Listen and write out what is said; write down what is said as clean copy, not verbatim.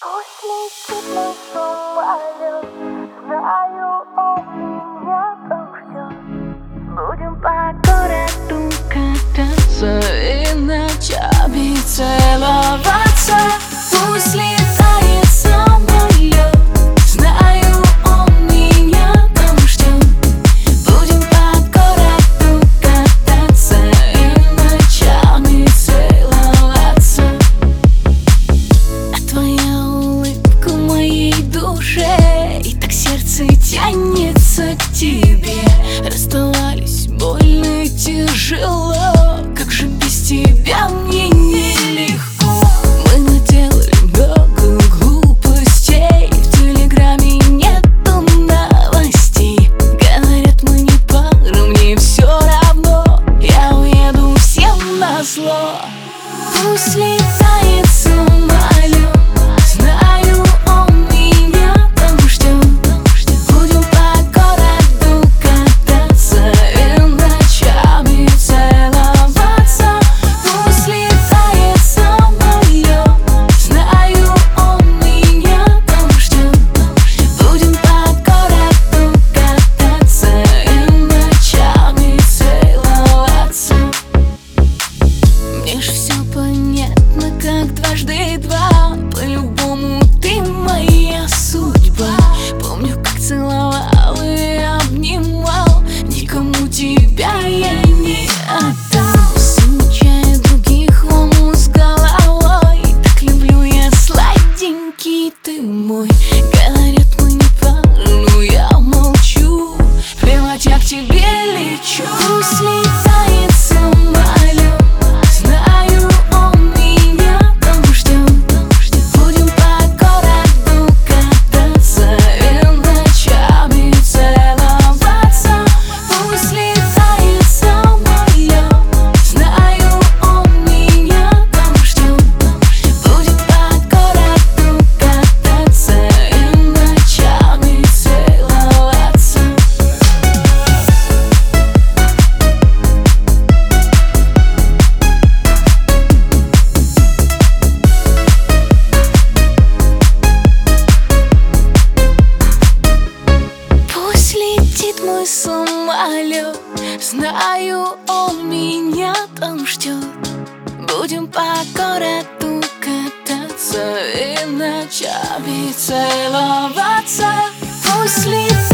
Пусть летит мой самолет, знаю, он меня там ждет. Будем по городу кататься и ночами целоваться. Пусть летает самолет, знаю, он меня там ждет. Будем по городу кататься и ночами целоваться. А твоя улыбка в моей душе, и так сердце тянется к тебе. Расставались больно и тяжело, как же без тебя мне нелегко. Мы наделали много глупостей, в телеграме нету новостей. Говорят, мы не пара, мне все равно, я уеду всем назло. Пусть летает самолет, знаю, он меня там ждет. Будем по городу кататься и ночами целоваться. Пусть летает самолет, знаю, он меня там ждет. Будем по городу кататься и ночами целоваться. Мне ж все понятно, как дважды два. По-любому ты моя судьба. Помню, как целовал и обнимал, никому тебя я не отдам. Замечаю других в ому с головой, так люблю я сладенький ты мой. Говорят, мы не пара, но я молчу, плевать, я к тебе лечу. Пусть летает самолет, знаю, он меня там ждет. Будем по городу кататься и ночами целоваться. Пусть летает самолет, знаю, он меня там ждет. Будем по городу кататься и ночами целоваться. Пусть летит мой самолет, знаю, он меня там ждет. Будем по городу кататься и ночами целоваться. Пусть летит